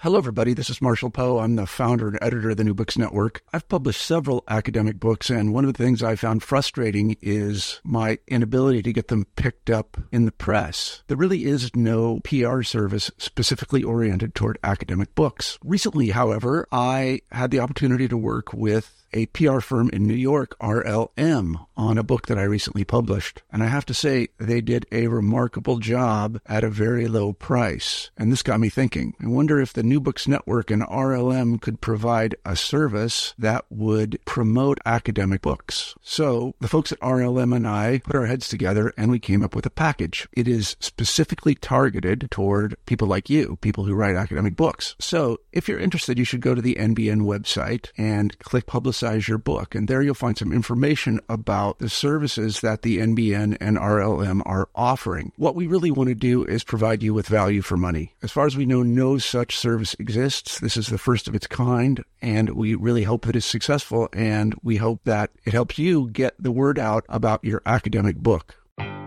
Hello, everybody. This is Marshall Poe. I'm the founder and editor of the New Books Network. I've published several academic books, and one of the things I found frustrating is my inability to get them picked up in the press. There really is no PR service specifically oriented toward academic books. Recently, however, I had the opportunity to work with a PR firm in New York, RLM, on a book that I recently published. And I have to say, they did a remarkable job at a very low price. And this got me thinking. I wonder if the New Books Network and RLM could provide a service that would promote academic books. So the folks at RLM and I put our heads together and we came up with a package. It is specifically targeted toward people like you, people who write academic books. So if you're interested, you should go to the NBN website and click Publicize Your Book. And there you'll find some information about the services that the NBN and RLM are offering. What we really want to do is provide you with value for money. As far as we know, no such service exists. This is the first of its kind, and we really hope that it's successful, and we hope that it helps you get the word out about your academic book.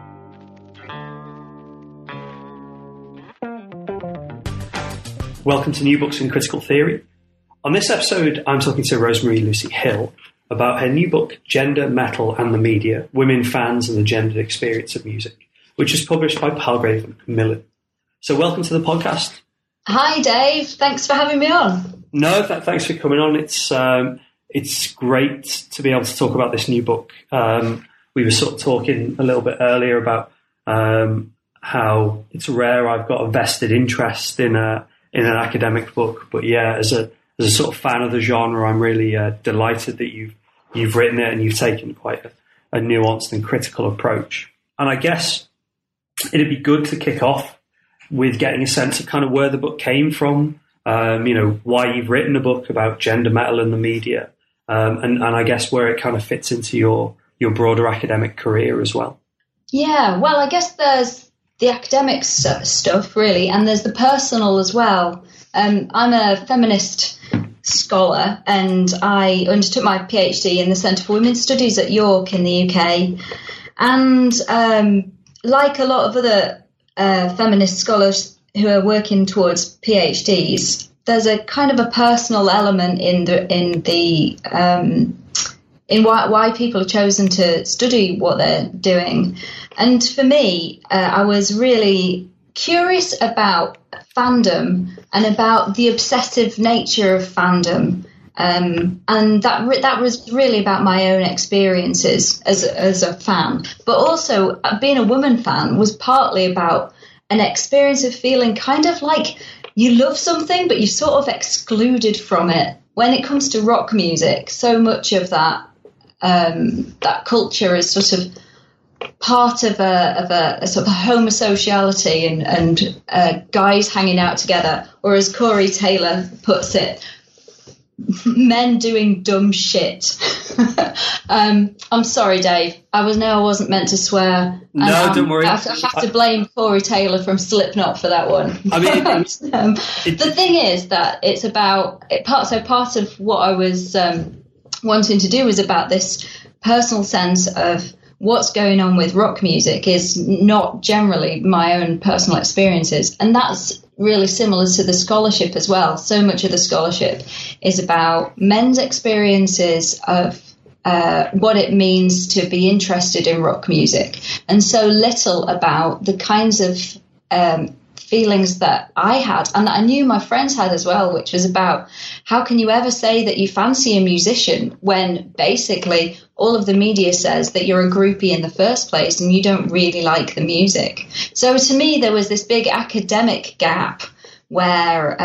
Welcome to New Books in Critical Theory. On this episode, I'm talking to Rosemary Lucy Hill about her new book, Gender, Metal and the Media, Women, Fans and the Gendered Experience of Music, which is published by Palgrave Macmillan. So welcome to the podcast. Hi, Dave. Thanks for having me on. No, thanks for coming on. It's great to be able to talk about this new book. We were sort of talking a little bit earlier about how it's rare I've got a vested interest in an academic book, but yeah, as a sort of fan of the genre, I'm really delighted that you've written it and you've taken quite a nuanced and critical approach. And I guess it'd be good to kick off with getting a sense of kind of where the book came from, why you've written a book about gender, metal and the media, and I guess where it kind of fits into your broader academic career as well. Yeah, well, I guess there's the academic stuff, really, and there's the personal as well. I'm a feminist scholar, and I undertook my PhD in the Centre for Women's Studies at York in the UK. And like a lot of other feminist scholars who are working towards PhDs, there's a kind of a personal element in why people have chosen to study what they're doing. And for me, I was really curious about fandom and about the obsessive nature of fandom, and that was really about my own experiences as a fan. But also, being a woman fan was partly about an experience of feeling kind of like you love something, but you're sort of excluded from it. When it comes to rock music, so much of that culture is sort of part of a sort of homosociality and guys hanging out together, or as Corey Taylor puts it, men doing dumb shit. I'm sorry, Dave. I wasn't meant to swear. No, don't worry. I have to blame Corey Taylor from Slipknot for that one. I mean, the thing is that it's about part of what I was wanting to do was about this personal sense of what's going on with rock music is not generally my own personal experiences. And that's really similar to the scholarship as well. So much of the scholarship is about men's experiences of what it means to be interested in rock music, and so little about the kinds of feelings that I had and that I knew my friends had as well, which was about how can you ever say that you fancy a musician when basically all of the media says that you're a groupie in the first place and you don't really like the music. So to me, there was this big academic gap where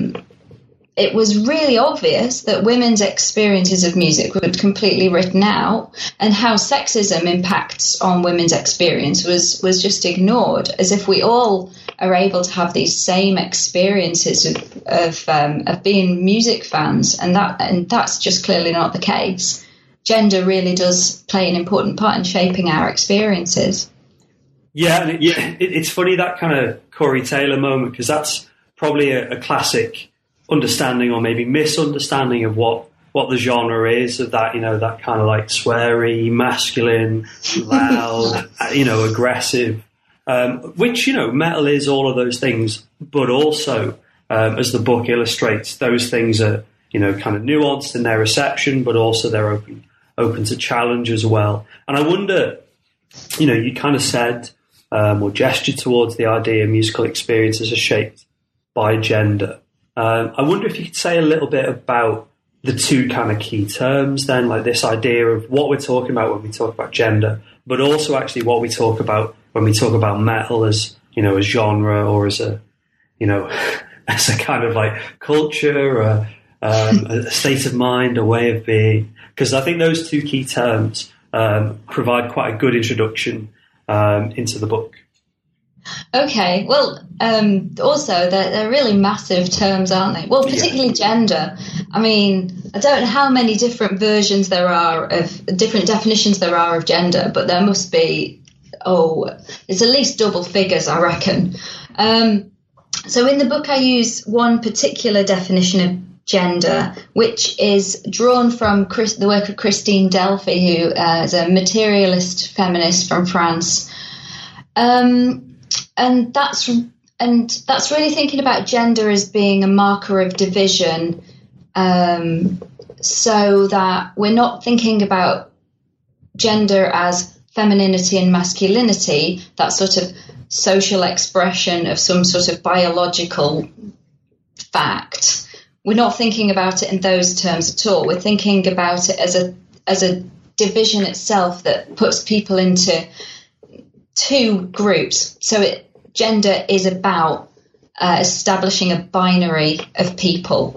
it was really obvious that women's experiences of music were completely written out, and how sexism impacts on women's experience was just ignored, as if we all are able to have these same experiences of being music fans, and that's just clearly not the case. Gender really does play an important part in shaping our experiences. Yeah, it's funny, that kind of Corey Taylor moment, because that's probably a classic understanding or maybe misunderstanding of what the genre is, of that, that kind of like sweary, masculine, loud, aggressive, which, metal is all of those things, but also as the book illustrates, those things are, kind of nuanced in their reception, but also they're open to challenge as well. And I wonder, you kind of said or gestured towards the idea musical experiences are shaped by gender. I wonder if you could say a little bit about the two kind of key terms then, like this idea of what we're talking about when we talk about gender, but also actually what we talk about when we talk about metal as, a genre or as a, as a kind of like culture or a state of mind, a way of being. Because I think those two key terms provide quite a good introduction into the book. Okay, well, also they're really massive terms, aren't they? Well, particularly gender. I mean, I don't know how many different versions there are of different definitions there are of gender, but there must be, it's at least double figures, I reckon. So in the book, I use one particular definition of gender, which is drawn from the work of Christine Delphi, who is a materialist feminist from France. And that's really thinking about gender as being a marker of division, so that we're not thinking about gender as femininity and masculinity, that sort of social expression of some sort of biological fact. We're not thinking about it in those terms at all. We're thinking about it as a division itself that puts people into two groups. So gender is about establishing a binary of people.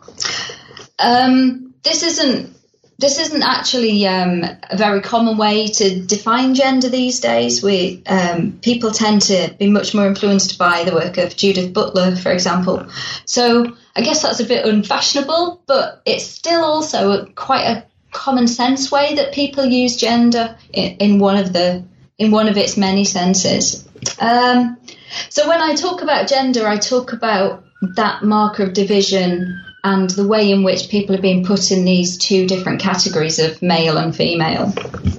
This isn't actually a very common way to define gender these days. People tend to be much more influenced by the work of Judith Butler, for example. So I guess that's a bit unfashionable, but it's still also quite a common sense way that people use gender in one of its many senses. So when I talk about gender, I talk about that marker of division and the way in which people are being put in these two different categories of male and female.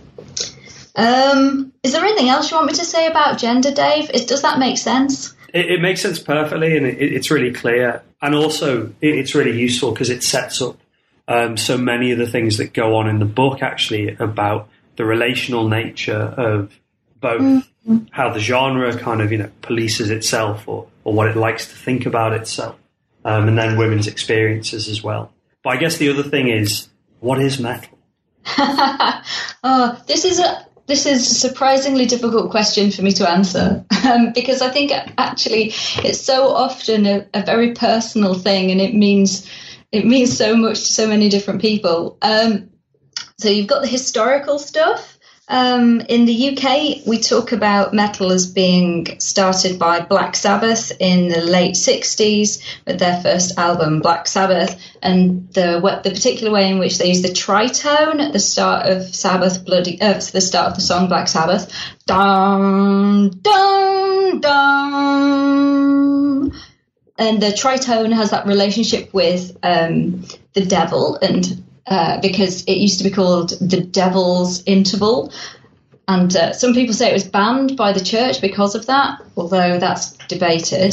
Is there anything else you want me to say about gender, Dave? Does that make sense? It makes sense perfectly, and it's really clear. And also, it's really useful because it sets up so many of the things that go on in the book, actually, about the relational nature of both how the genre kind of, polices itself or what it likes to think about itself, and then women's experiences as well. But I guess the other thing is, what is metal? This is a surprisingly difficult question for me to answer, because I think actually it's so often a very personal thing, and it means so much to so many different people. So you've got the historical stuff. In the UK, we talk about metal as being started by Black Sabbath in the late 60s with their first album, Black Sabbath, and the particular way in which they use the tritone at the start of the start of the song Black Sabbath. Dun, dun, dun. And the tritone has that relationship with the devil, and because it used to be called the Devil's Interval. And some people say it was banned by the church because of that, although that's debated.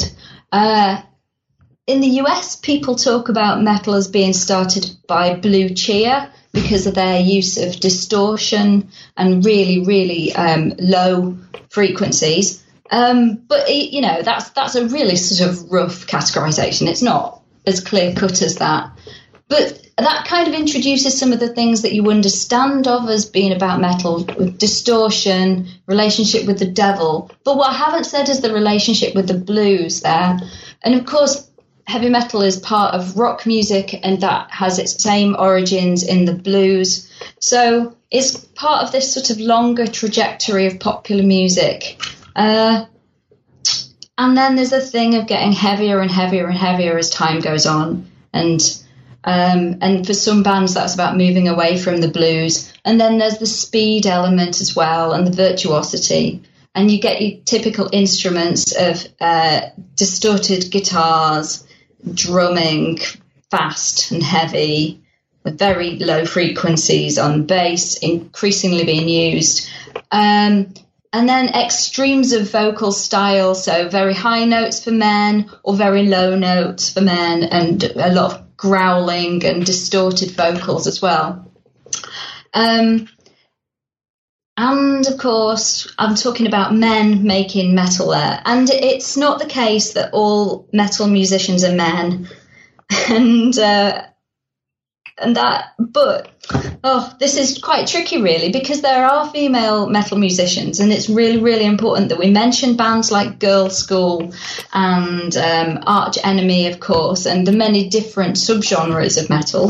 In the US, people talk about metal as being started by Blue Cheer because of their use of distortion and really, really low frequencies. But, that's a really sort of rough categorization. It's not as clear cut as that. But that kind of introduces some of the things that you understand of as being about metal, with distortion, relationship with the devil. But what I haven't said is the relationship with the blues there. And of course, heavy metal is part of rock music, and that has its same origins in the blues. So it's part of this sort of longer trajectory of popular music. And then there's a thing of getting heavier and heavier and heavier as time goes on. And for some bands, that's about moving away from the blues. And then there's the speed element as well, and the virtuosity. And you get your typical instruments of distorted guitars, drumming, fast and heavy, with very low frequencies on bass, increasingly being used. And then extremes of vocal style, so very high notes for men or very low notes for men, and a lot of growling and distorted vocals as well. And of course, I'm talking about men making metal there. And it's not the case that all metal musicians are men. But this is quite tricky, really, because there are female metal musicians, and it's really, really important that we mention bands like Girlschool and Arch Enemy, of course, and the many different subgenres of metal,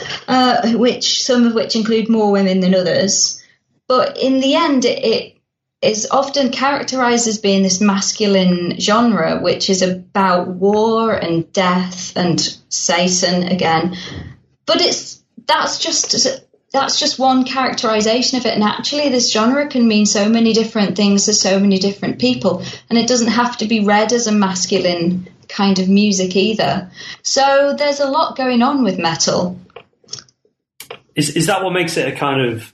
some of which include more women than others. But in the end, it is often characterized as being this masculine genre, which is about war and death and Satan again. But that's just one characterization of it. And actually, this genre can mean so many different things to so many different people. And it doesn't have to be read as a masculine kind of music either. So there's a lot going on with metal. Is that what makes it a kind of,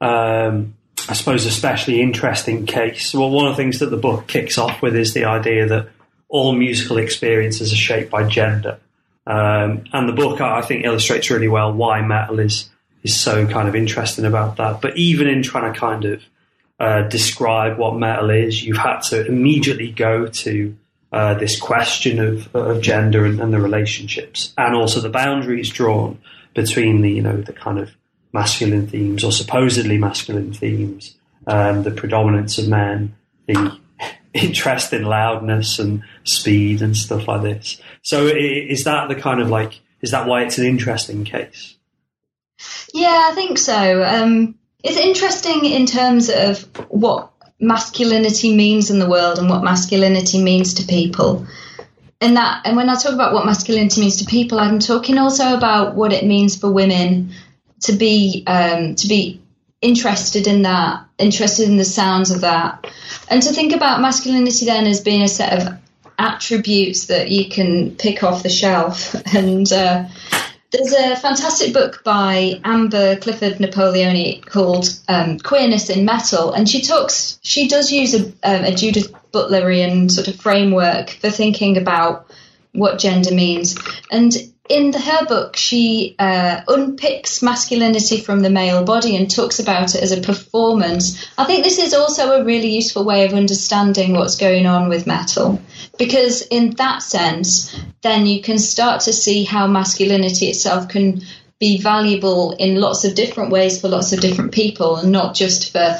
I suppose, especially interesting case? Well, one of the things that the book kicks off with is the idea that all musical experiences are shaped by gender. And the book, I think, illustrates really well why metal is so kind of interesting about that. But even in trying to kind of describe what metal is, you've had to immediately go to this question of gender and the relationships, and also the boundaries drawn between the kind of masculine themes or supposedly masculine themes, the predominance of men, the interest in loudness and speed and stuff like this. So is that the kind of is that why it's an interesting case? Yeah, I think so. It's interesting in terms of what masculinity means in the world and what masculinity means to people. And when I talk about what masculinity means to people, I'm talking also about what it means for women to be interested in that, interested in the sounds of that, and to think about masculinity then as being a set of attributes that you can pick off the shelf. And there's a fantastic book by Amber Clifford Napoleoni called Queerness in Metal, and she does use a Judith Butlerian sort of framework for thinking about what gender means. And in her book, she unpicks masculinity from the male body and talks about it as a performance. I think this is also a really useful way of understanding what's going on with metal, because in that sense, then you can start to see how masculinity itself can be valuable in lots of different ways for lots of different people, and not just for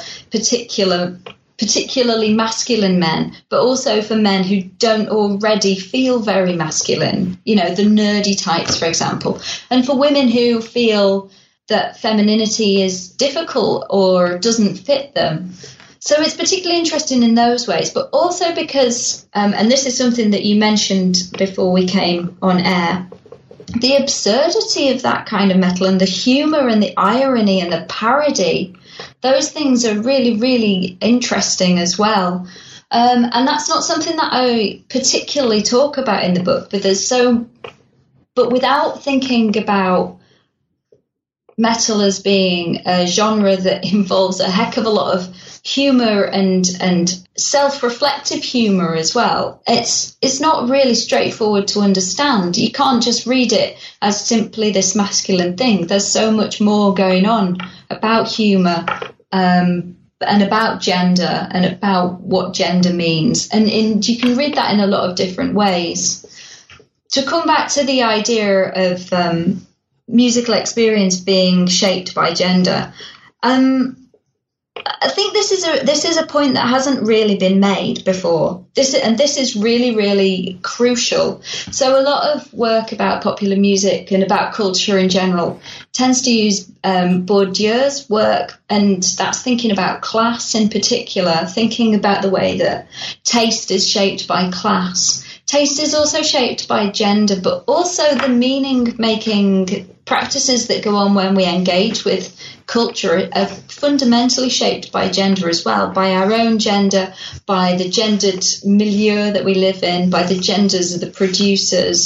particularly masculine men, but also for men who don't already feel very masculine, the nerdy types, for example, and for women who feel that femininity is difficult or doesn't fit them. So it's particularly interesting in those ways, but also because, and this is something that you mentioned before we came on air, the absurdity of that kind of metal and the humour and the irony and the parody, those things are really, really interesting as well. And that's not something that I particularly talk about in the book, but without thinking about metal as being a genre that involves a heck of a lot of humour and self-reflective humour as well. It's not really straightforward to understand. You can't just read it as simply this masculine thing. There's so much more going on about humour and about gender and about what gender means. And you can read that in a lot of different ways. To come back to the idea of musical experience being shaped by gender, I think this is a point that hasn't really been made before. This is really, really crucial. So a lot of work about popular music and about culture in general tends to use Bourdieu's work, and that's thinking about class in particular, thinking about the way that taste is shaped by class. Taste is also shaped by gender, but also the meaning-making practices that go on when we engage with culture are fundamentally shaped by gender as well, by our own gender, by the gendered milieu that we live in, by the genders of the producers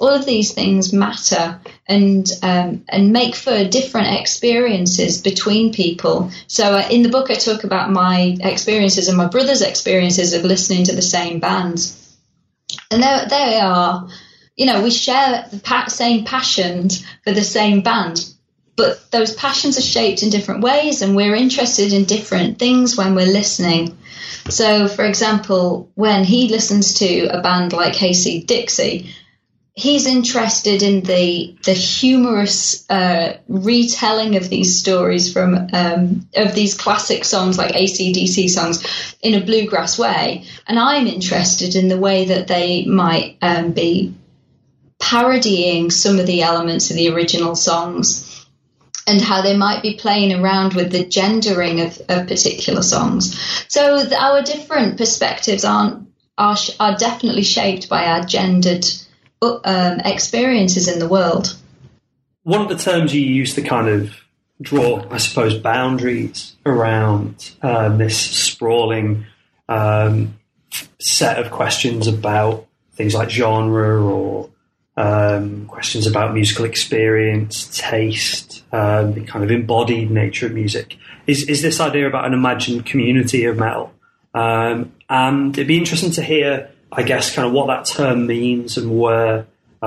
All of these things matter and make for different experiences between people. So in the book, I talk about my experiences and my brother's experiences of listening to the same bands. And they are, we share the same passions for the same band, but those passions are shaped in different ways, and we're interested in different things when we're listening. So, for example, when he listens to a band like Hayseed Dixie, he's interested in the humorous retelling of these stories of these classic songs like AC/DC songs in a bluegrass way. And I'm interested in the way that they might be parodying some of the elements of the original songs and how they might be playing around with the gendering of particular songs. So our different perspectives are definitely shaped by our gendered experiences in the world. One of the terms you use to kind of draw, I suppose, boundaries around this sprawling set of questions about things like genre or questions about musical experience, taste, the kind of embodied nature of music, is this idea about an imagined community of metal. And it'd be interesting to hear, I guess, kind of what that term means and where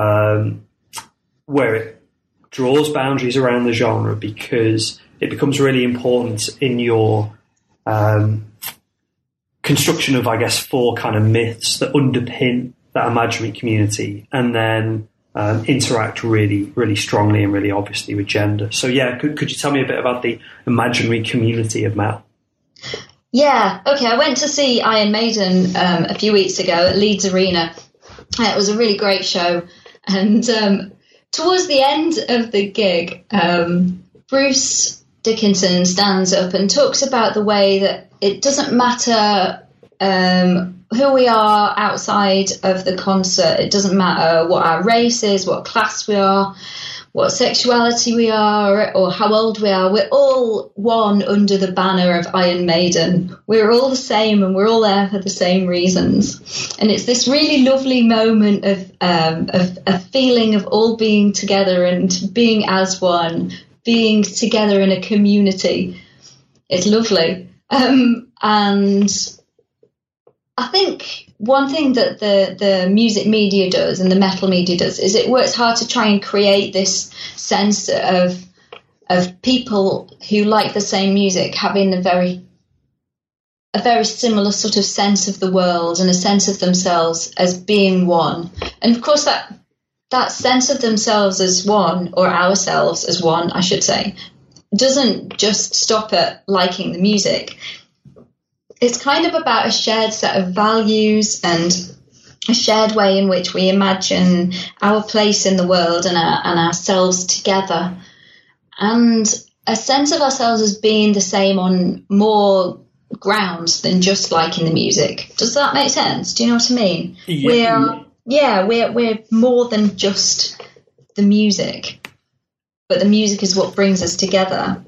it draws boundaries around the genre, because it becomes really important in your construction of, I guess, 4 kind of myths that underpin that imaginary community, and then interact really, really strongly and really obviously with gender. So, yeah, could you tell me a bit about the imaginary community of metal? Yeah, okay. I went to see Iron Maiden a few weeks ago at Leeds Arena. It was a really great show. And towards the end of the gig, Bruce Dickinson stands up and talks about the way that it doesn't matter who we are outside of the concert. It doesn't matter what our race is, what class we are, what sexuality we are, or how old we are. We're all one under the banner of Iron Maiden. We're all the same, and we're all there for the same reasons. And it's this really lovely moment of a feeling of all being together and being as one, being together in a community. It's lovely. And I think one thing that the music media does and the metal media does is it works hard to try and create this sense of people who like the same music having a very similar sort of sense of the world and a sense of themselves as being one. And of course that sense of themselves as one, or ourselves as one, I should say, doesn't just stop at liking the music. It's kind of about a shared set of values and a shared way in which we imagine our place in the world and ourselves together, and a sense of ourselves as being the same on more grounds than just liking the music. Does that make sense? Do you know what I mean? Yeah. We're more than just the music, but the music is what brings us together.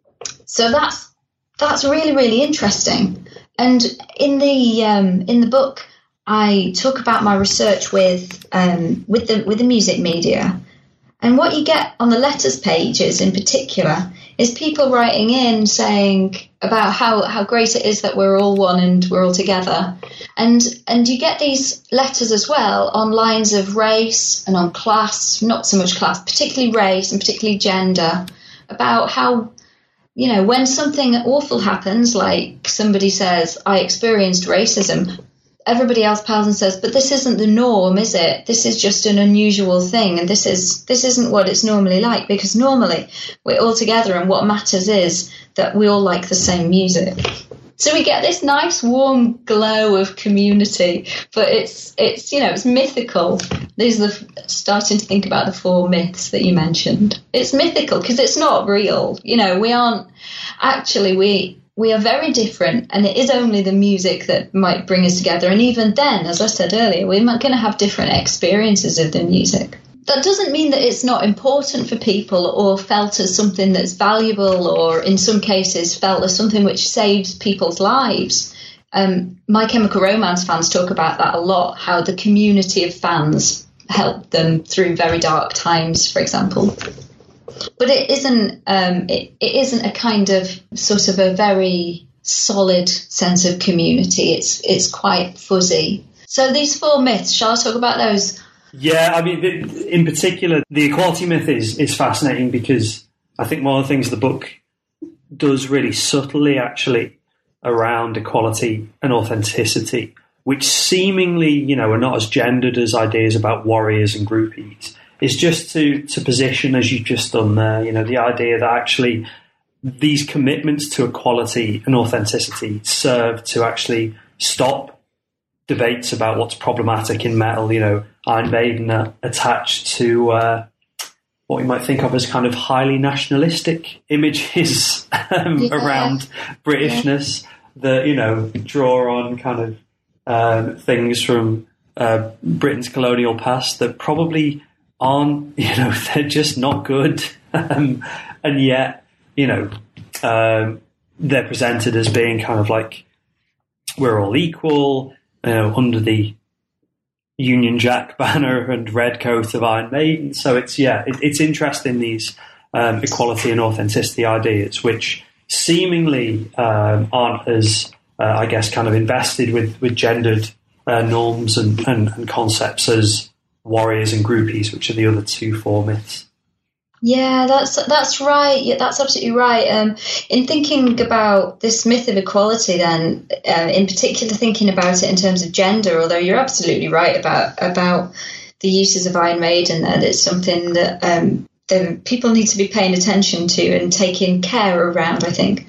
So that's really, really interesting. And in the book, I talk about my research with the music media, and what you get on the letters pages in particular is people writing in saying about how great it is that we're all one and we're all together, and you get these letters as well on lines of race and on class, not so much class, particularly race and particularly gender, about how, when something awful happens, like somebody says, I experienced racism, everybody else pals and says, but this isn't the norm, is it? This is just an unusual thing, and this isn't what it's normally like, because normally we're all together and what matters is that we all like the same music. So we get this nice warm glow of community, but it's mythical. These are starting to think about the 4 myths that you mentioned. It's mythical because it's not real. We aren't actually, we are very different, and it is only the music that might bring us together. And even then, as I said earlier, we're going to have different experiences of the music. That doesn't mean that it's not important for people or felt as something that's valuable, or in some cases felt as something which saves people's lives. My Chemical Romance fans talk about that a lot, how the community of fans help them through very dark times, for example. But it isn't a kind of sort of a very solid sense of community. It's quite fuzzy. So these 4 myths, shall I talk about those? Yeah, I mean, in particular, the equality myth is fascinating because I think one of the things the book does really subtly, actually, around equality and authenticity, which seemingly, are not as gendered as ideas about warriors and groupies, is just to position, as you've just done there, the idea that actually these commitments to equality and authenticity serve to actually stop debates about what's problematic in metal. Iron Maiden are attached to what we might think of as kind of highly nationalistic images around Britishness that, draw on kind of things from Britain's colonial past that probably aren't, they're just not good. And yet, they're presented as being kind of like, we're all equal, under the Union Jack banner and red coat of Iron Maiden. So it's interesting, these equality and authenticity ideas, which seemingly aren't as, I guess, kind of invested with gendered norms and concepts as warriors and groupies, which are the other 4 myths. Yeah, that's right. Yeah, that's absolutely right. In thinking about this myth of equality, then, in particular, thinking about it in terms of gender, although you're absolutely right about the uses of Iron Maiden, that it's something that people need to be paying attention to and taking care around, I think.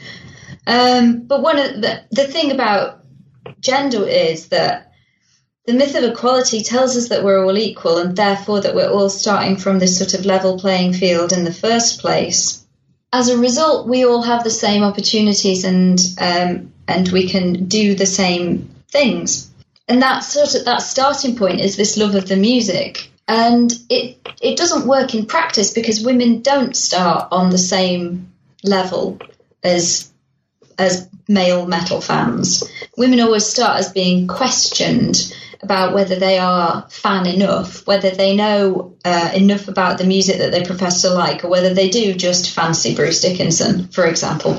But one of the thing about gender is that the myth of equality tells us that we're all equal, and therefore that we're all starting from this sort of level playing field in the first place. As a result, we all have the same opportunities and we can do the same things. And that starting point is this love of the music. And it doesn't work in practice because women don't start on the same level as male metal fans. Women always start as being questioned about whether they are fan enough, whether they know enough about the music that they profess to like, or whether they do just fancy Bruce Dickinson, for example.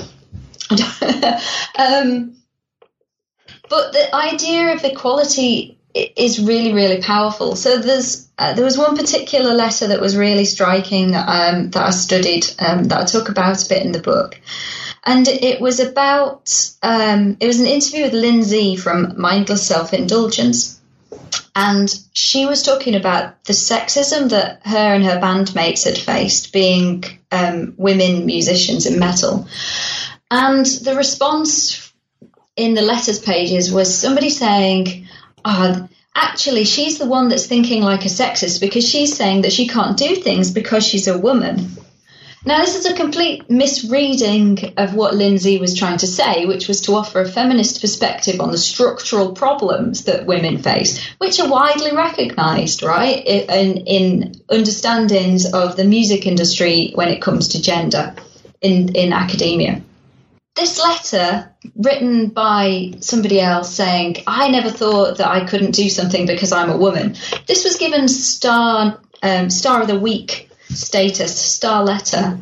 But the idea of equality is really, really powerful. So there was one particular letter that was really striking that I studied, that I talk about a bit in the book. And it was about, it was an interview with Lindsay from Mindless Self-Indulgence. And she was talking about the sexism that her and her bandmates had faced being women musicians in metal. And the response in the letters pages was somebody saying, actually, she's the one that's thinking like a sexist because she's saying that she can't do things because she's a woman. Now, this is a complete misreading of what Lindsay was trying to say, which was to offer a feminist perspective on the structural problems that women face, which are widely recognised, right, in understandings of the music industry when it comes to gender in academia. This letter, written by somebody else saying, I never thought that I couldn't do something because I'm a woman, this was given Star of the Week status, star letter.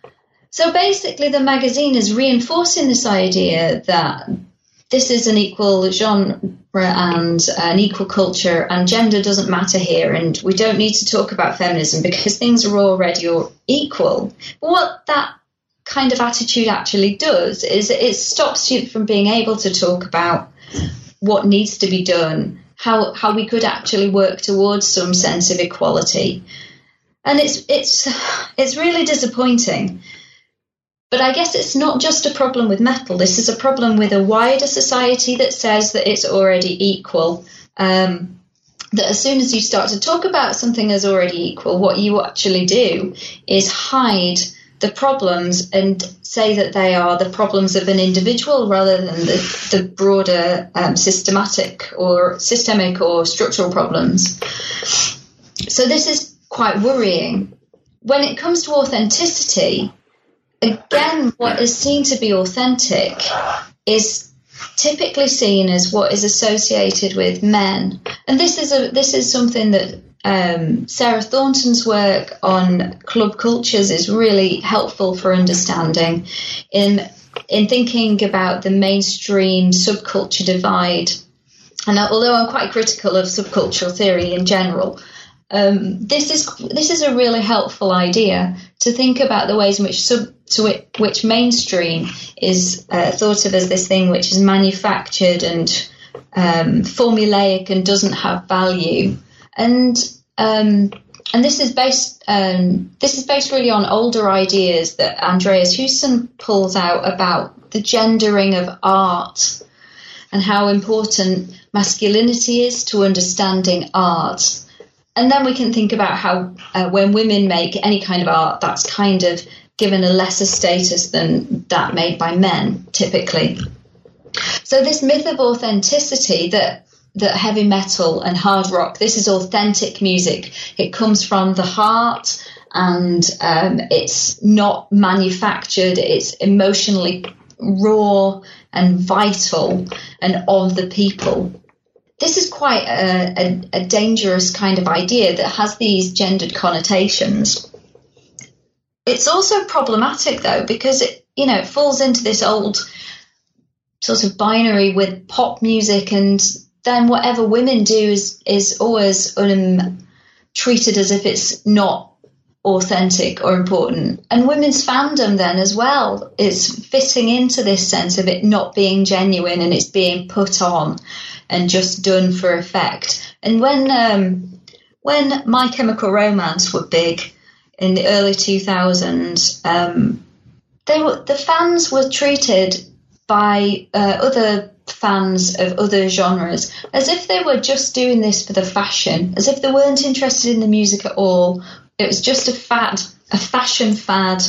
So basically the magazine is reinforcing this idea that this is an equal genre and an equal culture and gender doesn't matter here and we don't need to talk about feminism because things are already equal. But what that kind of attitude actually does is it stops you from being able to talk about what needs to be done, how we could actually work towards some sense of equality. And it's really disappointing. But I guess it's not just a problem with metal. This is a problem with a wider society that says that it's already equal. That as soon as you start to talk about something as already equal, what you actually do is hide the problems and say that they are the problems of an individual rather than the broader systemic or structural problems. So this is quite worrying. When it comes to authenticity, again, what is seen to be authentic is typically seen as what is associated with men, and this is something that Sarah Thornton's work on club cultures is really helpful for understanding in thinking about the mainstream subculture divide. And although I'm quite critical of subcultural theory in general, this is a really helpful idea to think about the ways in which mainstream is thought of as this thing which is manufactured and formulaic and doesn't have value, and this is based really on older ideas that Andreas Huson pulls out about the gendering of art and how important masculinity is to understanding art. And then we can think about how when women make any kind of art, that's kind of given a lesser status than that made by men, typically. So this myth of authenticity that heavy metal and hard rock, this is authentic music. It comes from the heart and it's not manufactured. It's emotionally raw and vital and of the people. This is quite a dangerous kind of idea that has these gendered connotations. It's also problematic, though, because it falls into this old sort of binary with pop music, and then whatever women do is always treated as if it's not authentic or important. And women's fandom then as well is fitting into this sense of it not being genuine and it's being put on and just done for effect. And when My Chemical Romance were big in the early 2000s, the fans were treated by other fans of other genres as if they were just doing this for the fashion, as if they weren't interested in the music at all. It was just a fad, a fashion fad.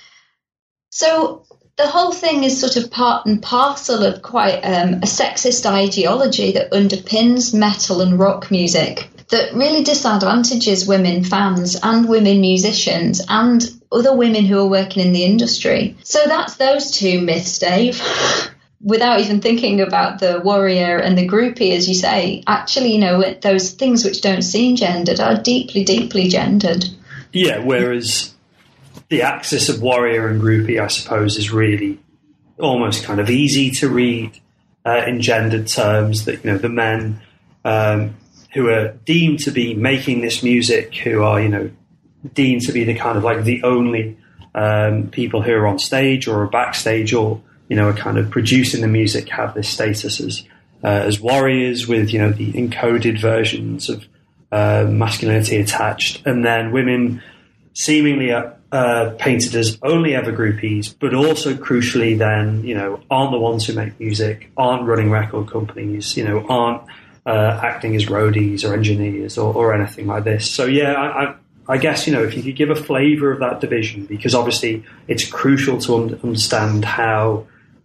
So the whole thing is sort of part and parcel of quite a sexist ideology that underpins metal and rock music that really disadvantages women fans and women musicians and other women who are working in the industry. So that's those two myths, Dave. Without even thinking about the warrior and the groupie, as you say, actually, those things which don't seem gendered are deeply, deeply gendered. Yeah, whereas the axis of warrior and groupie, I suppose, is really almost kind of easy to read in gendered terms, that, the men who are deemed to be making this music, who are, deemed to be the kind of like the only people who are on stage or are backstage or, are kind of producing the music, have this status as warriors with, the encoded versions of masculinity attached. And then women seemingly are painted as only ever groupies, but also crucially then, aren't the ones who make music, aren't running record companies, aren't acting as roadies or engineers or anything like this. So, yeah, I guess, if you could give a flavour of that division, because obviously it's crucial to understand how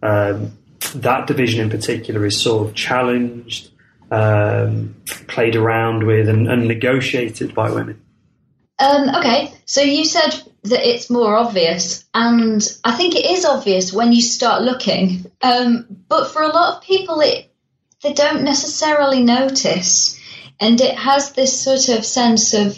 that division in particular is sort of challenged, played around with and negotiated by women. Okay, so you said that it's more obvious, and I think it is obvious when you start looking. But for a lot of people, they don't necessarily notice, and it has this sort of sense of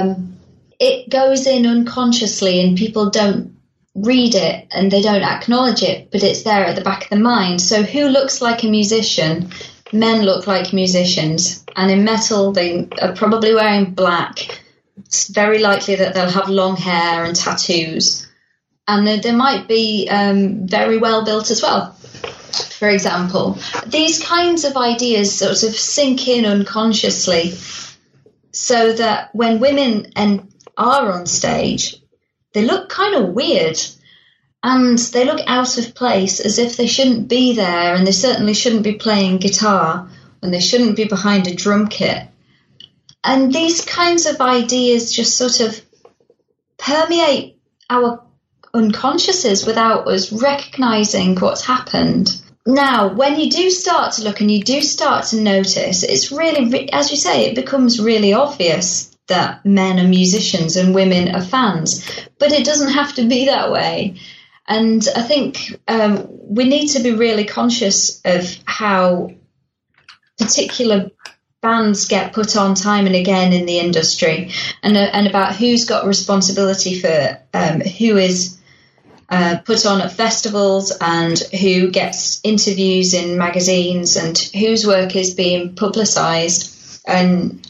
it goes in unconsciously, and people don't read it and they don't acknowledge it, but it's there at the back of the mind. So who looks like a musician? Men look like musicians, and in metal they are probably wearing black. It's very likely that they'll have long hair and tattoos, and they might be very well built as well. For example, these kinds of ideas sort of sink in unconsciously, so that when women are on stage, they look kind of weird and they look out of place, as if they shouldn't be there, and they certainly shouldn't be playing guitar and they shouldn't be behind a drum kit. And these kinds of ideas just sort of permeate our unconsciouses without us recognising what's happened. Now, when you do start to look and you do start to notice, it's really, as you say, it becomes really obvious that men are musicians and women are fans. But it doesn't have to be that way. And I think we need to be really conscious of how particular bands get put on time and again in the industry, and about who's got responsibility for who is put on at festivals and who gets interviews in magazines and whose work is being publicised. And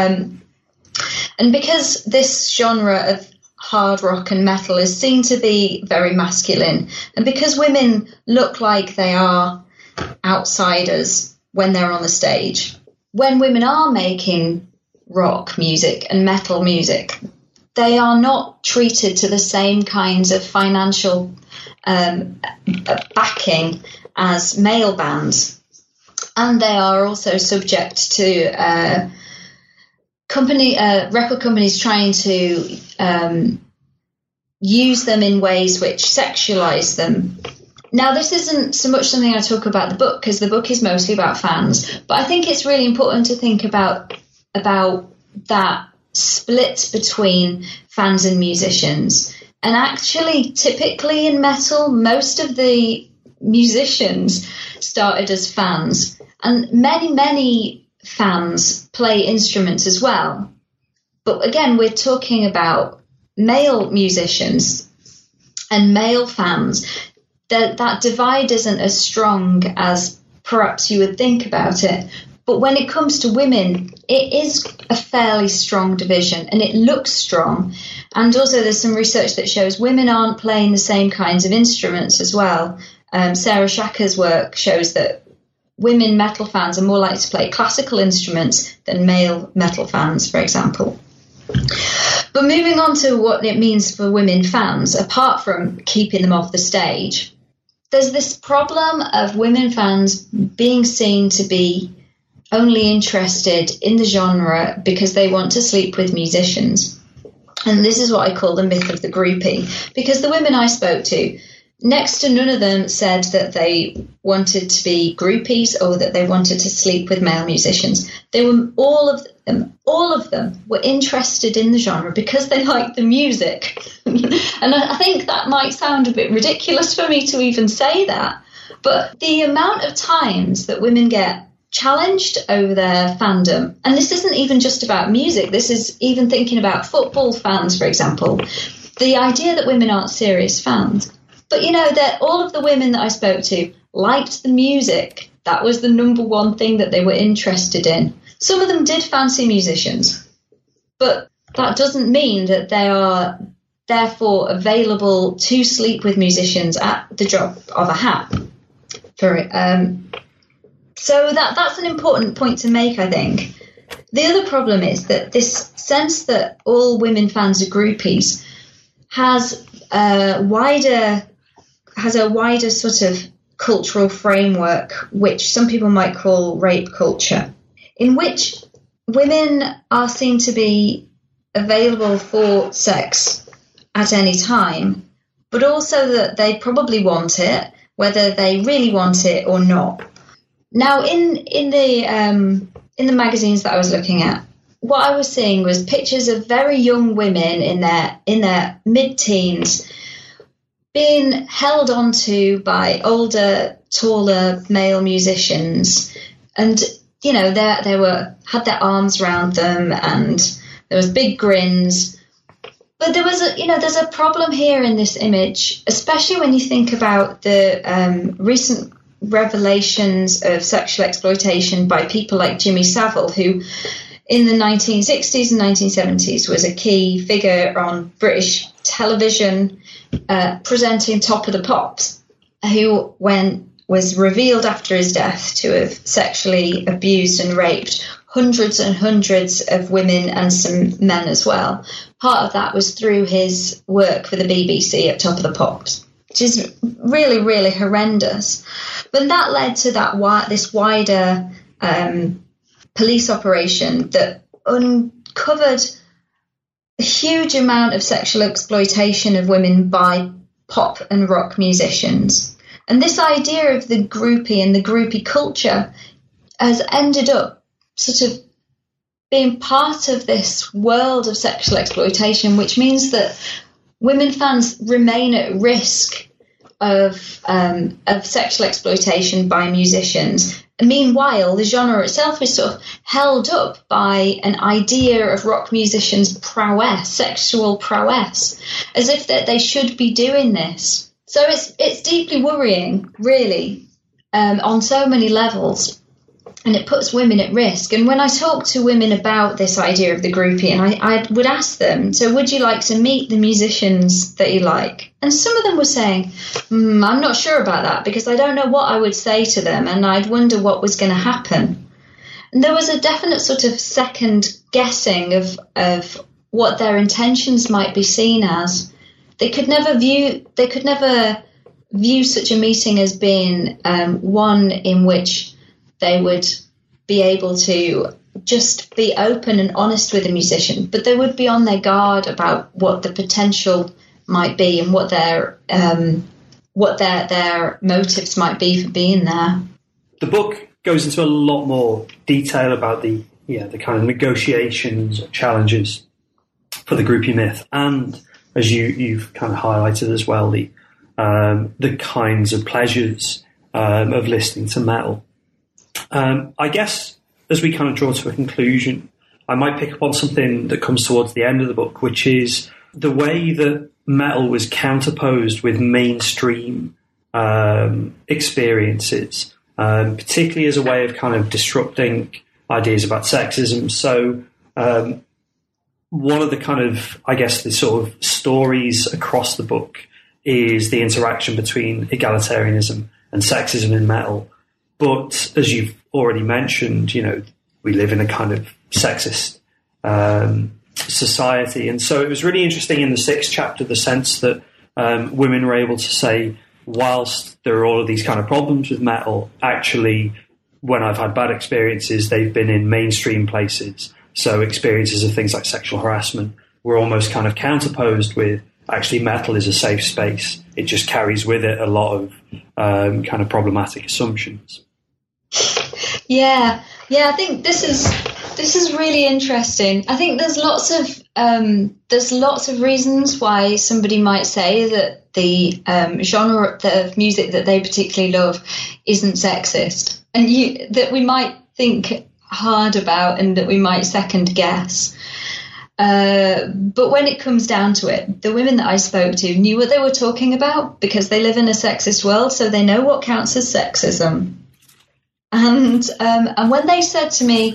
because this genre of hard rock and metal is seen to be very masculine, and because women look like they are outsiders when they're on the stage, when women are making rock music and metal music, they are not treated to the same kinds of financial backing as male bands. And they are also subject to record companies trying to use them in ways which sexualize them. Now, this isn't so much something I talk about the book, because the book is mostly about fans, but I think it's really important to think about that split between fans and musicians. And actually, typically in metal, most of the musicians started as fans, and many fans play instruments as well. But again, we're talking about male musicians and male fans. That divide isn't as strong as perhaps you would think about it. But when it comes to women, it is a fairly strong division, and it looks strong. And also there's some research that shows women aren't playing the same kinds of instruments as well. Sarah Schacker's work shows that women metal fans are more likely to play classical instruments than male metal fans, for example. But moving on to what it means for women fans, apart from keeping them off the stage, there's this problem of women fans being seen to be only interested in the genre because they want to sleep with musicians. And this is what I call the myth of the groupie, because the women I spoke to, next to none of them said that they wanted to be groupies or that they wanted to sleep with male musicians. They were all of them were interested in the genre because they liked the music. And I think that might sound a bit ridiculous for me to even say that, but the amount of times that women get challenged over their fandom, and this isn't even just about music, this is even thinking about football fans, for example, the idea that women aren't serious fans. But, you know, that all of the women that I spoke to liked the music. That was the number one thing that they were interested in. Some of them did fancy musicians, but that doesn't mean that they are therefore available to sleep with musicians at the drop of a hat. So that's an important point to make, I think. The other problem is that this sense that all women fans are groupies has a wider sort of cultural framework, which some people might call rape culture, in which women are seen to be available for sex at any time, but also that they probably want it, whether they really want it or not. Now, in the magazines that I was looking at, what I was seeing was pictures of very young women in their mid-teens being held onto by older, taller male musicians, and you know they had their arms around them, and there was big grins. But there's a problem here in this image, especially when you think about the recent revelations of sexual exploitation by people like Jimmy Savile, who in the 1960s and 1970s was a key figure on British television, presenting Top of the Pops, who was revealed after his death to have sexually abused and raped hundreds and hundreds of women and some men as well. Part of that was through his work for the BBC at Top of the Pops, which is really, really horrendous. But that led to this wider police operation that uncovered a huge amount of sexual exploitation of women by pop and rock musicians. And this idea of the groupie and the groupie culture has ended up sort of being part of this world of sexual exploitation, which means that women fans remain at risk of sexual exploitation by musicians, Meanwhile, the genre itself is sort of held up by an idea of rock musicians' prowess, sexual prowess, as if that they should be doing this. So it's deeply worrying, really, on so many levels, and it puts women at risk. And when I talk to women about this idea of the groupie, and I would ask them, so would you like to meet the musicians that you like? And some of them were saying, I'm not sure about that because I don't know what I would say to them, and I'd wonder what was going to happen. And there was a definite sort of second guessing of what their intentions might be seen as. They could never view such a meeting as being one in which they would be able to just be open and honest with a musician, but they would be on their guard about what the potential might be and what their motives might be for being there. The book goes into a lot more detail about the kind of negotiations or challenges for the groupie myth, and as you've kind of highlighted as well, the kinds of pleasures of listening to metal. I guess as we kind of draw to a conclusion, I might pick up on something that comes towards the end of the book, which is the way that metal was counterposed with mainstream experiences, particularly as a way of kind of disrupting ideas about sexism. So one of the kind of, I guess, the sort of stories across the book is the interaction between egalitarianism and sexism in metal. But as you've already mentioned, we live in a kind of sexist society. And so it was really interesting in the 6th chapter, the sense that women were able to say, whilst there are all of these kind of problems with metal, actually, when I've had bad experiences, they've been in mainstream places. So experiences of things like sexual harassment were almost kind of counterposed with, actually, metal is a safe space. It just carries with it a lot of kind of problematic assumptions. Yeah, I think this is really interesting. I think there's lots of reasons why somebody might say that the genre of music that they particularly love isn't sexist, and that we might think hard about and that we might second guess. But when it comes down to it, the women that I spoke to knew what they were talking about because they live in a sexist world, so they know what counts as sexism. And when they said to me,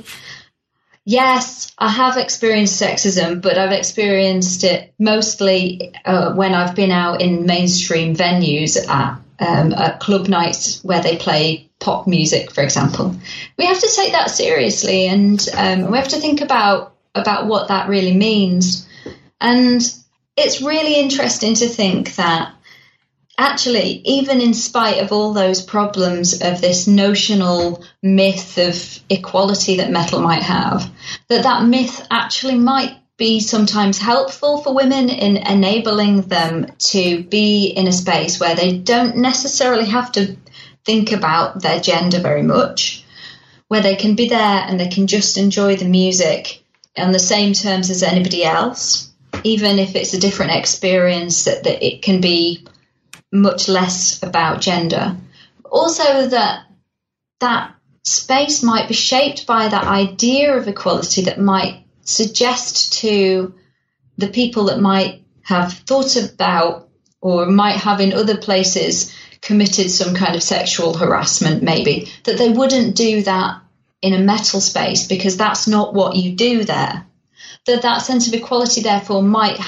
yes, I have experienced sexism, but I've experienced it mostly when I've been out in mainstream venues at club nights where they play pop music, for example. We have to take that seriously, and we have to think about what that really means. And it's really interesting to think that actually, even in spite of all those problems of this notional myth of equality that metal might have, that myth actually might be sometimes helpful for women in enabling them to be in a space where they don't necessarily have to think about their gender very much, where they can be there and they can just enjoy the music on the same terms as anybody else, even if it's a different experience, that it can be much less about gender. Also that space might be shaped by that idea of equality that might suggest to the people that might have thought about or might have in other places committed some kind of sexual harassment, maybe, that they wouldn't do that in a metal space because that's not what you do there. That sense of equality, therefore, might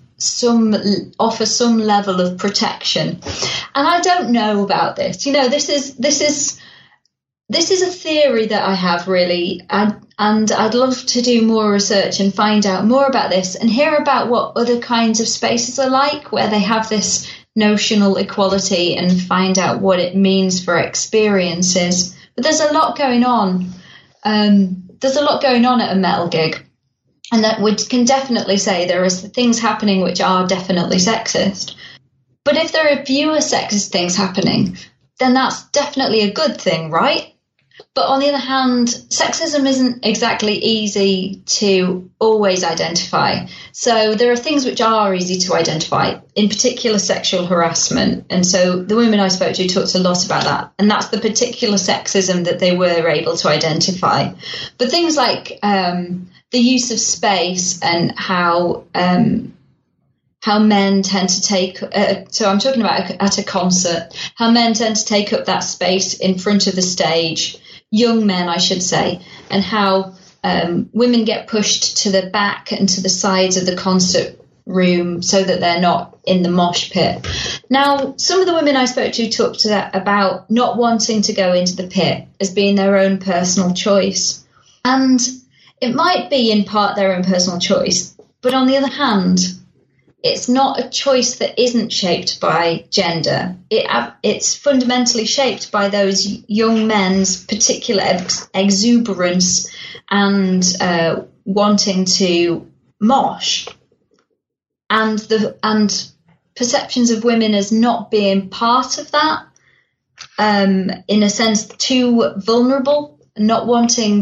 offer some level of protection. And I don't know about this. This is a theory that I have, really, and I'd love to do more research and find out more about this and hear about what other kinds of spaces are like where they have this notional equality and find out what it means for experiences. But there's a lot going on. There's a lot going on at a metal gig. And that we can definitely say there are things happening which are definitely sexist. But if there are fewer sexist things happening, then that's definitely a good thing, right? But on the other hand, sexism isn't exactly easy to always identify. So there are things which are easy to identify, in particular sexual harassment. And so the women I spoke to talked a lot about that. And that's the particular sexism that they were able to identify. But things like the use of space and how men tend to take, so I'm talking about at a concert, how men tend to take up that space in front of the stage, young men, I should say, and how women get pushed to the back and to the sides of the concert room so that they're not in the mosh pit. Now, some of the women I spoke to talked about not wanting to go into the pit as being their own personal choice. And it might be in part their own personal choice, but on the other hand, it's not a choice that isn't shaped by gender. It's fundamentally shaped by those young men's particular exuberance and wanting to mosh, and perceptions of women as not being part of that, in a sense, too vulnerable, not wanting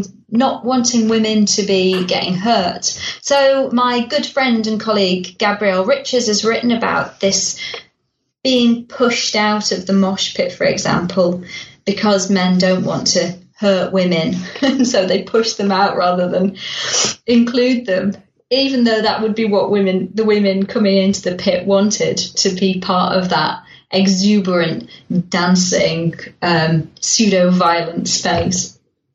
women to be getting hurt. So my good friend and colleague Gabrielle Richards has written about this being pushed out of the mosh pit, for example, because men don't want to hurt women, and so they push them out rather than include them, even though that would be what the women coming into the pit wanted, to be part of that exuberant, dancing, pseudo-violent space.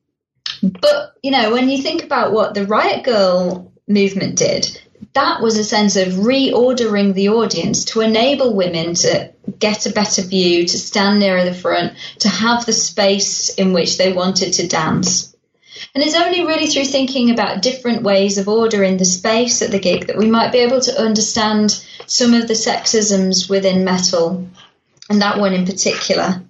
But, when you think about what the Riot Girl movement did, that was a sense of reordering the audience to enable women to get a better view, to stand nearer the front, to have the space in which they wanted to dance. And it's only really through thinking about different ways of ordering the space at the gig that we might be able to understand some of the sexisms within metal, and that one in particular,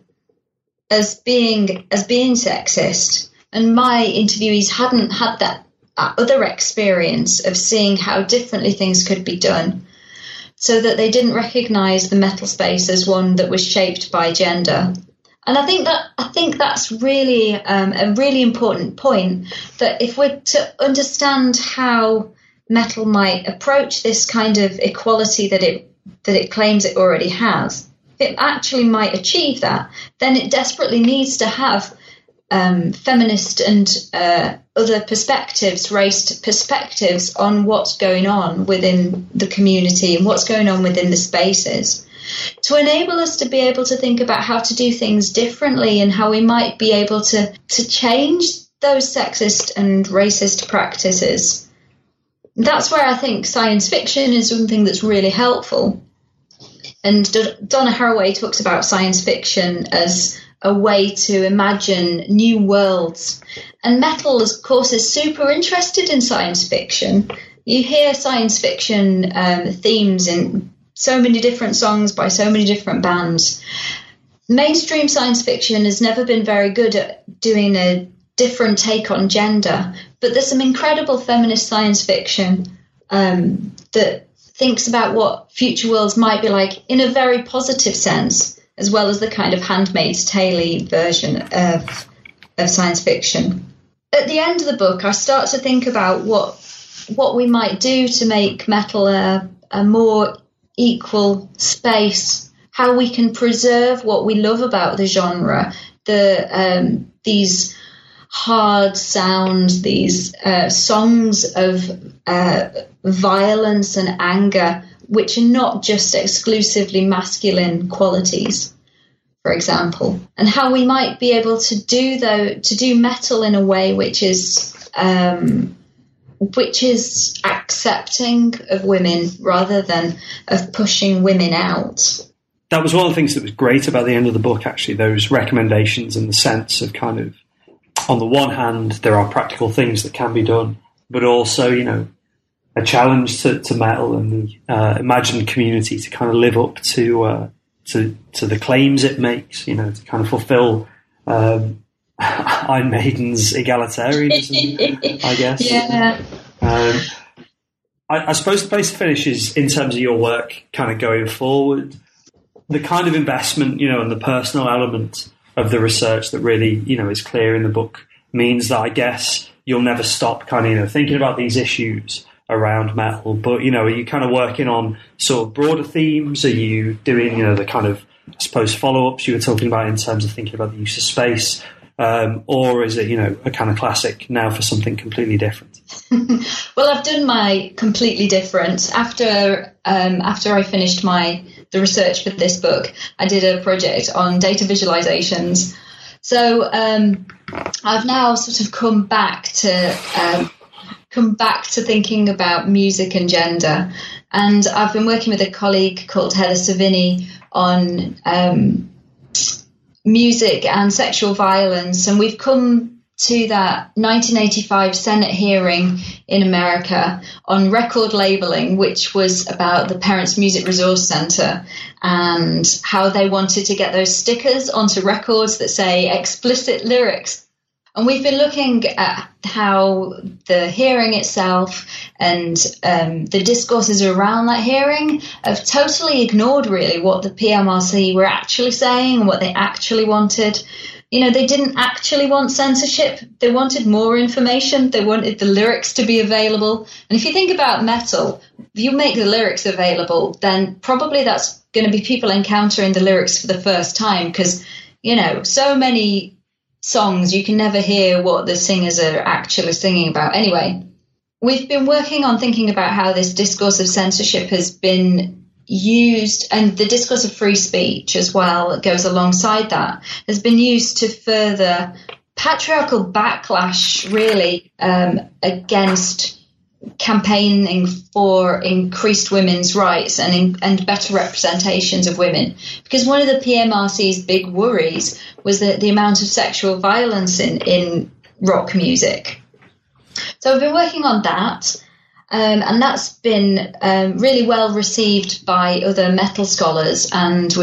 as being sexist. And my interviewees hadn't had that other experience of seeing how differently things could be done, so that they didn't recognise the metal space as one that was shaped by gender. And I think that's really a really important point, that if we're to understand how metal might approach this kind of equality that it claims it already has, if it actually might achieve that, then it desperately needs to have feminist and other perspectives, race perspectives on what's going on within the community and what's going on within the spaces, to enable us to be able to think about how to do things differently and how we might be able to change those sexist and racist practices. That's where I think science fiction is something that's really helpful. And Donna Haraway talks about science fiction as a way to imagine new worlds. And metal, of course, is super interested in science fiction. You hear science fiction themes in so many different songs by so many different bands. Mainstream science fiction has never been very good at doing a different take on gender, but there's some incredible feminist science fiction that thinks about what future worlds might be like in a very positive sense, as well as the kind of Handmaid's Tale version of science fiction. At the end of the book, I start to think about what we might do to make metal a more equal space, how we can preserve what we love about the genre, these hard sounds, these songs of violence and anger, which are not just exclusively masculine qualities, for example, and how we might be able to do metal in a way which is accepting of women rather than of pushing women out. That was one of the things that was great about the end of the book, actually, those recommendations in the sense of kind of, on the one hand, there are practical things that can be done, but also, a challenge to metal and the imagined community to kind of live up to the claims it makes, to kind of fulfill Iron Maiden's egalitarianism, I guess. Yeah. I suppose the place to finish is, in terms of your work kind of going forward, the kind of investment, and the personal element of the research that really, is clear in the book means that I guess you'll never stop kind of, thinking about these issues around metal. But, are you kind of working on sort of broader themes? Are you doing, the kind of, I suppose, follow-ups you were talking about in terms of thinking about the use of space? Or is it, a kind of classic now for something completely different? Well, I've done my completely different. After I finished the research for this book, I did a project on data visualizations. So I've now sort of come back to thinking about music and gender. And I've been working with a colleague called Heather Savini on music and sexual violence, and we've come to that 1985 Senate hearing in America on record labeling, which was about the Parents Music Resource Center and how they wanted to get those stickers onto records that say explicit lyrics. And we've been looking at how the hearing itself and the discourses around that hearing have totally ignored really what the PMRC were actually saying and what they actually wanted. They didn't actually want censorship. They wanted more information. They wanted the lyrics to be available. And if you think about metal, if you make the lyrics available, then probably that's going to be people encountering the lyrics for the first time because, so many songs, you can never hear what the singers are actually singing about. Anyway, we've been working on thinking about how this discourse of censorship has been used, and the discourse of free speech as well that goes alongside that, has been used to further patriarchal backlash, really, against campaigning for increased women's rights and better representations of women. Because one of the PMRC's big worries was that the amount of sexual violence in rock music. So I've been working on that, and that's been really well received by other metal scholars, and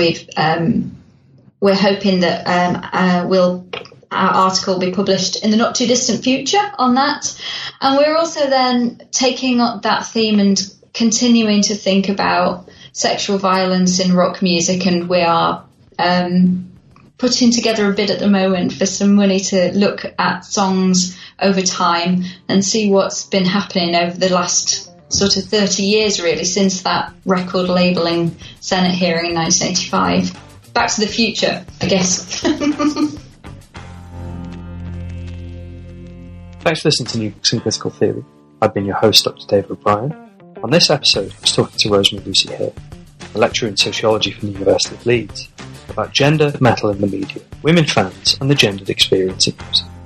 we're hoping that our article will be published in the not too distant future on that. And we're also then taking up that theme and continuing to think about sexual violence in rock music, and we are putting together a bid at the moment for some money to look at songs over time and see what's been happening over the last sort of 30 years, really, since that record labelling Senate hearing in 1985. Back to the future, I guess. Thanks for listening to New Books in Critical Theory. I've been your host, Dr. David O'Brien. On this episode, I was talking to Rosemary Lucy Hill, a lecturer in sociology from the University of Leeds, about gender, metal and the media, women fans, and the gendered experience in music.